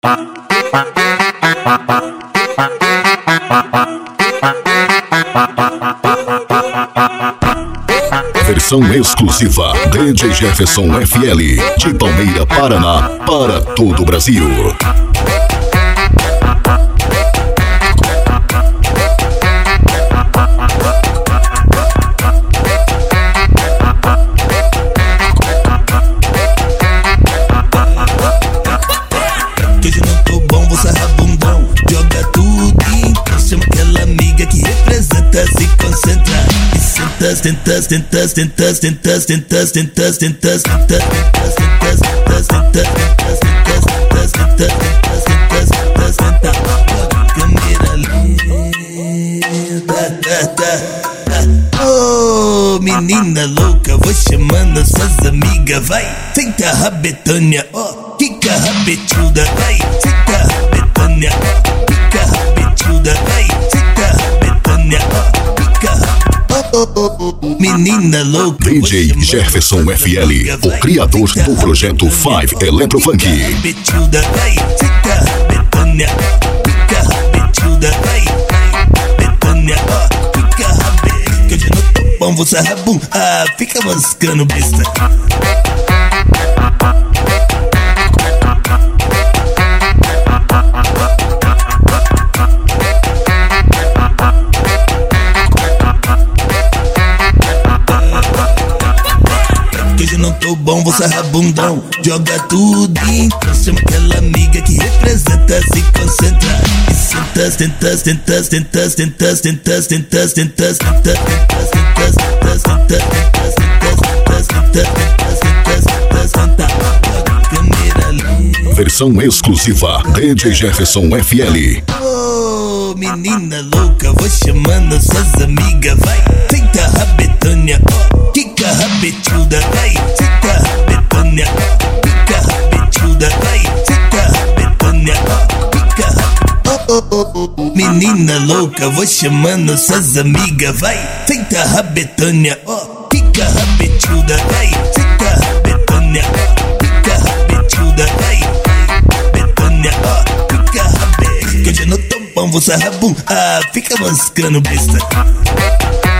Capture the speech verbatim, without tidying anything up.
Versão exclusiva D J Jefferson F L, de Palmeira, Paraná, para todo o Brasil. Que hoje não tô bom, vou sarrar bundão. Joga tudo então, chama aquela amiga que representa, se concentra. Tentas, tentas, tentas, tentas, tentas, tentas, tentas, tentas, tentas, tentas, tentas, tentas, tentas, tentas, tentas, tentas, câmera linda. Oh, menina louca, vou chamando suas amigas, vai. Senta a rabetânia, ó, quica a rabetuda, vai. Senta a rabetânia, ó, quica a rabetuda, vai. Senta a rabetânia, ó, quica a menina louca. D J Jefferson F L, o criador do projeto Five Electrofunk. Rabetuda, vai. Senta a rabetânia, ó, quica a rabetuda, vai. Rabetânia, ó, quica a rabetuda. Que hoje não tô bom, vou sarrar bum. Ah, fica mascando besta. Hoje não tô bom, vou sarrar bundão. Joga tudo então, chama aquela amiga que representa, se concentra. E sentas, tentas, tentas, tentas, tentas, tentas, tentas, tentas, tentas, tentas, tentas, tentas, tentas, tentas, tentas, tentas, tentas, câmera linda. Versão exclusiva D J Jefferson F L. Oh, menina louca, vou chamando suas amigas, vai. Senta a rabetânia, ó, quica a rabetuda, vai. Senta a rabetânia, ó, quica a rabetuda, vai. Senta a rabetânia, ó, quica a rabetuda. Menina louca, vou chamando suas amigas, vai. Senta a rabetânia, ó, quica a rabetuda, vai. Senta a rabetânia, ó, quica a rabetuda, vai. Rabetânia, ó, quica a rabetuda. Que hoje eu não tô bom, vou sarrar bum. Ah, fica mascando besta.